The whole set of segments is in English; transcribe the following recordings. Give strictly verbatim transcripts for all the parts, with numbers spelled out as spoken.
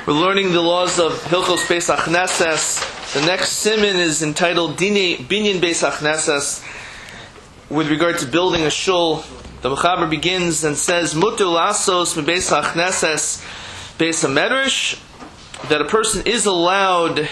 We're learning the laws of Hilchos Beis HaKnesses. The next siman is entitled Dinei Binyan Beis HaKnesses. With regard to building a shul, the Mechaber begins and says, Muter lasos me Beis HaKnesses Beis HaMedrash, that a person is allowed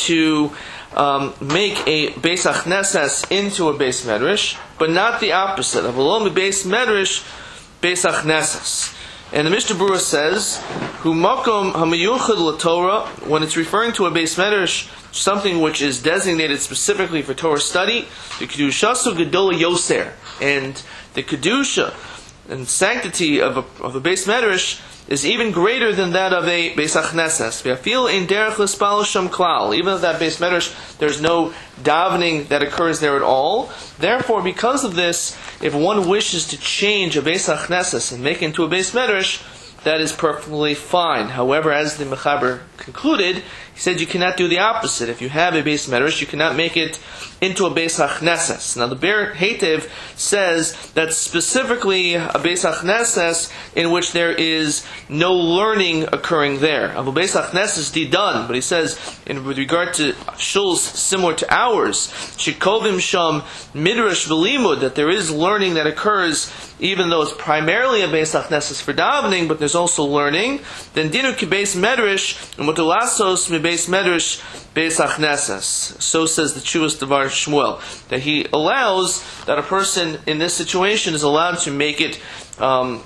to um, make a Beis HaKnesses into a Beis Medrash, but not the opposite. Avalom Beis Medrash Beis HaKnesses. And the Mishnah Berurah says, "Hu makom hamayuchad laTorah," when it's referring to a Beis Medrash, something which is designated specifically for Torah study, the kedushasu gedola yoser, and the kedusha and sanctity of a, of a Beis Medrash is even greater than that of a Beis HaKnesses. V'afil in derech l'spal sham klal. Even if that Beis Medrash, there's no davening that occurs there at all. Therefore, because of this, if one wishes to change a Beis HaKnesses and make it into a Beis Medrash, that is perfectly fine. However, as the Mechaber concluded, he said you cannot do the opposite. If you have a Beis Medrash, you cannot make it into a Beis HaKnesses. Now, the Ber Heitev says that specifically a Beis HaKnesses in which there is no learning occurring there. A Beis HaKnesses didan, but he says, in with regard to shuls similar to ours, shikovim sham midrash v'limud, that there is learning that occurs even though it's primarily a Beis HaKnesses for davening, but there's also learning, then dinu ki Beis Medrash, and mutulasos mi Beis Medrash Beis HaKnesses. So says the Chuvas Devar Shmuel, that he allows that a person in this situation is allowed to make it um,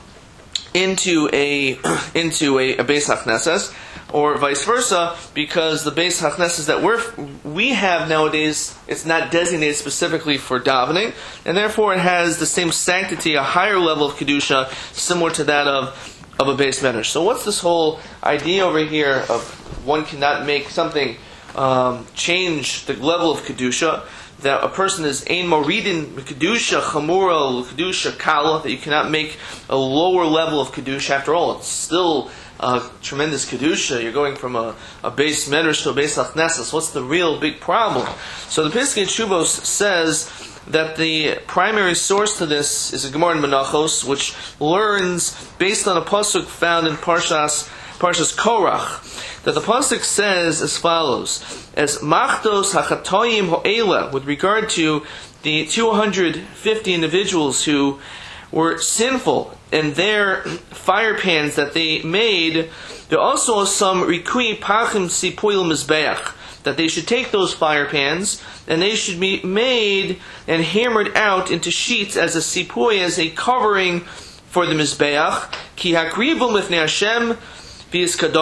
into a into a, a Beis HaKnesses, or vice versa, because the Beis HaKnesses that we're, we have nowadays, it's not designated specifically for davening, and therefore it has the same sanctity, a higher level of Kedusha, similar to that of, of a Beis Medrash. So what's this whole idea over here of one cannot make something um, change the level of Kedusha, that a person is ein moridin kedusha chamura kedusha kala, that you cannot make a lower level of kedusha. After all, it's still uh, tremendous kedusha. You're going from a, a Beis Medrash to a Beis HaKnesses. What's the real big problem? So the Pesach Shuvos says that the primary source to this is a Gemara in Menachos, which learns based on a pasuk found in Parshas Parshas Korach, that the pasuk says as follows: as machtos hachatoyim ho'ela, with regard to the two hundred fifty individuals who were sinful and their fire pans that they made, there also are some rikui pachim sipuil mizbeach, that they should take those fire pans and they should be made and hammered out into sheets as a sipui, as a covering for the mizbeach. Ki hakribum lifnei Hashem. The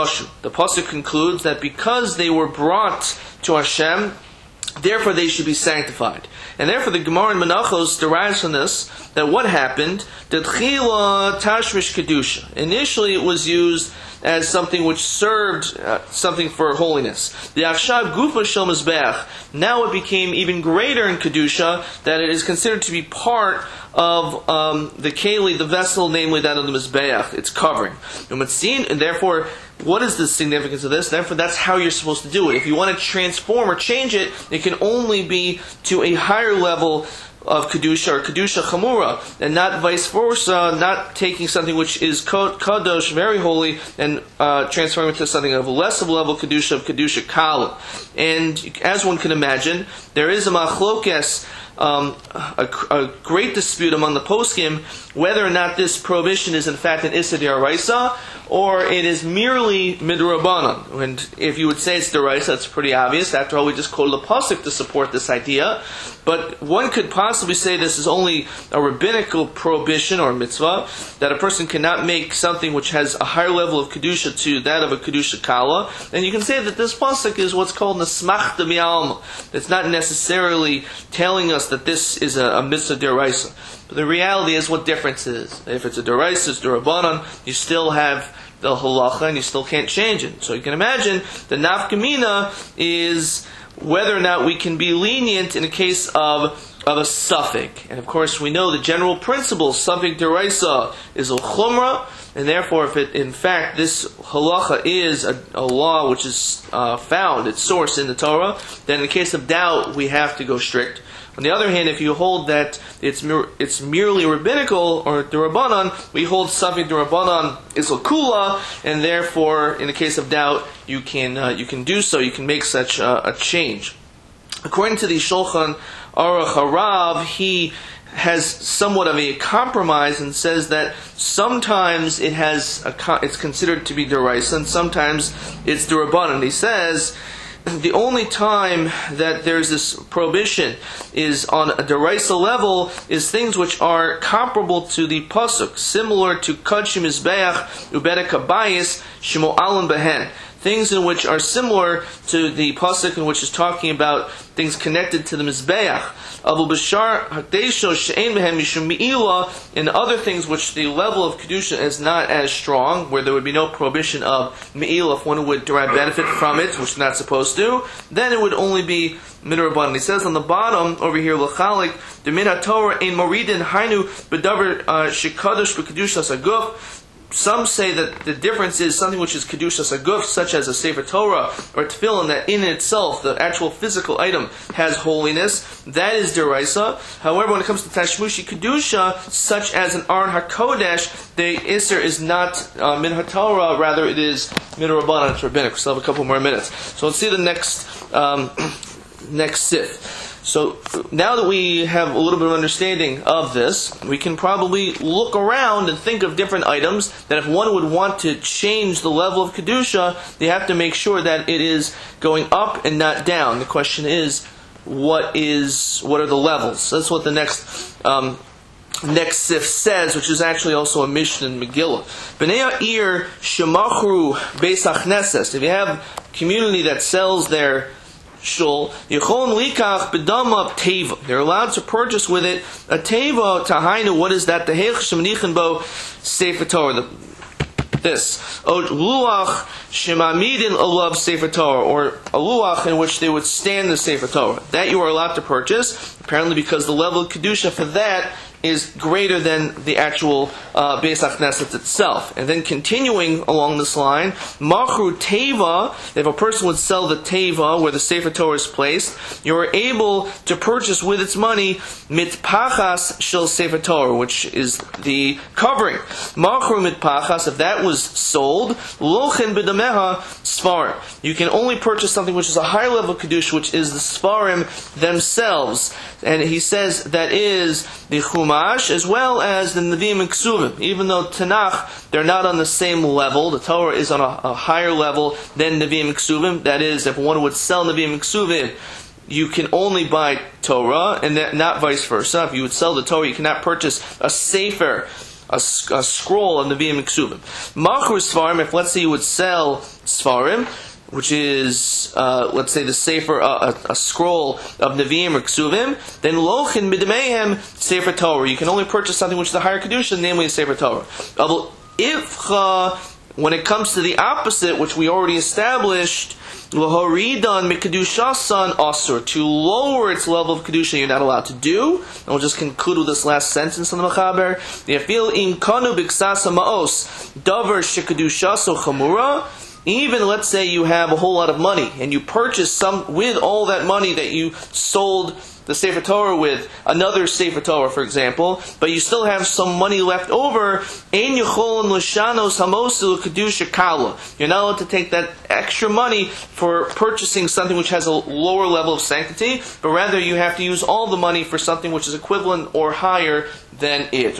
pasuk concludes that because they were brought to Hashem, therefore they should be sanctified. And therefore the Gemara in Menachos derives from this that what happened, that chila tashmish kedusha. Initially it was used as something which served uh, something for holiness. The achshav gufa shel mizbeach. Now it became even greater in kedusha, that it is considered to be part of um, the keli, the vessel, namely that of the mizbeach, its covering. And therefore, what is the significance of this? Therefore, that's how you're supposed to do it. If you want to transform or change it, it can only be to a higher level of kedusha or kedusha chamura, and not vice versa, not taking something which is kadosh, very holy, and uh, transforming it to something of a less of a level kedusha, of kedusha kala. And as one can imagine, there is a machlokes, um, a, a great dispute among the poskim whether or not this prohibition is in fact an issa d'oraisa, or it is merely midrabanan. And if you would say it's d'oraisa, that's pretty obvious. After all, we just quoted the pasuk to support this idea. But one could possibly say this is only a rabbinical prohibition or mitzvah, that a person cannot make something which has a higher level of kedusha to that of a kedusha kala. And you can say that this pasuk is what's called nesmachta mi'alma. It's not necessarily telling us that this is a, a mitzvah d'oraisa. But the reality is, what difference is? If it's a d'oraisa, it's d'rabanan, you still have the halacha and you still can't change it. So you can imagine the nafkamina is whether or not we can be lenient in a case of of a suffix. And of course we know the general principle, suffix d'oraisa is a chumrah, and therefore if it in fact this halacha is a, a law which is uh, found, its source in the Torah, then in the case of doubt we have to go strict. On the other hand, if you hold that it's mer- it's merely rabbinical or D'Rabbanan, we hold something D'Rabbanan is Kula, and therefore, in the case of doubt, you can uh, you can do so. You can make such uh, a change. According to the Shulchan Aruch Harav, he has somewhat of a compromise and says that sometimes it has a, it's considered to be deraisa and sometimes it's D'Rabbanan. He says the only time that there's this prohibition is on a deraisa level is things which are comparable to the pasuk, similar to Kadshim Mizbeach Ubedek Habayis Shemo Alan Behen. Things in which are similar to the pasuk in which is talking about things connected to the Mizbeach. Abu Bashar Hakdesho She'ein Behem Mishum Me'ilah, and other things which the level of Kedusha is not as strong, where there would be no prohibition of Me'ilah if one would derive benefit from it, which is not supposed to, then it would only be Midrabanan. He says on the bottom over here, L'chalik, the Min HaTorah Ein Moridin Hainu B'davar Shekadosh B'Kedushas Aguf. Some say that the difference is something which is Kedushas Aguf, such as a Sefer Torah or Tefillin, that in itself, the actual physical item, has holiness. That is Deraisa. However, when it comes to Tashmushi Kedusha, such as an Aron HaKodesh, the Isser is not uh, Min HaTorah, rather it is Min Rabbanan, it's Rabbinic. We still have a couple more minutes. So let's see the next, um, next sif. So now that we have a little bit of understanding of this, we can probably look around and think of different items that if one would want to change the level of Kedusha, they have to make sure that it is going up and not down. The question is, what is what are the levels? So that's what the next um, next sif says, which is actually also a Mishnah in Megillah. B'nei Ir shemachru beis hachneses. If you have a community that sells their shul, Yichon likach b'dama teva. They're allowed to purchase with it a teva tahainu. What is that? The heich shemnichin bo sefer Torah. This o luach shemamidin alav sefer Torah, or a luach in which they would stand the sefer Torah. That you are allowed to purchase. Apparently, because the level of kedusha for that is greater than the actual uh, Beis HaKnesset itself. And then continuing along this line, Machru Teva, if a person would sell the Teva, where the Sefer Torah is placed, you are able to purchase with its money Mitpachas Shel Sefer Torah, which is the covering. Machru Mitpachas, if that was sold, Lochin B'dameha Sfarim. You can only purchase something which is a higher level of Kedusha, which is the Sfarim themselves. And he says that is the Chumash, as well as the Nevi'im and Ksuvim. Even though Tanakh, they're not on the same level. The Torah is on a, a higher level than Nevi'im and Ksuvim. That is, if one would sell Nevi'im and Ksuvim, you can only buy Torah, and that, not vice versa. If you would sell the Torah, you cannot purchase a Sefer, a, a scroll of Nevi'im and Ksuvim. Machur Sfarim, if let's say you would sell Sfarim, which is, uh, let's say, the Sefer, uh, a, a scroll of Nevi'im or Ksuvim, then Lochin B'damehem Sefer Torah. You can only purchase something which is a higher Kedusha, namely a Sefer Torah. If, uh, when it comes to the opposite, which we already established, L'horidan Mikkedushasan Asur, to lower its level of Kedusha, you're not allowed to do. And we'll just conclude with this last sentence on the Mechaber. Yafil in kanu b'ksasa ma'os, davar shekedushaso chamura. Even, let's say you have a whole lot of money, and you purchase some, with all that money that you sold the Sefer Torah with, another Sefer Torah, for example, but you still have some money left over, Ein Yecholin L'shanos Hamosu Kedusha Kala. You're not allowed to take that extra money for purchasing something which has a lower level of sanctity, but rather you have to use all the money for something which is equivalent or higher than it.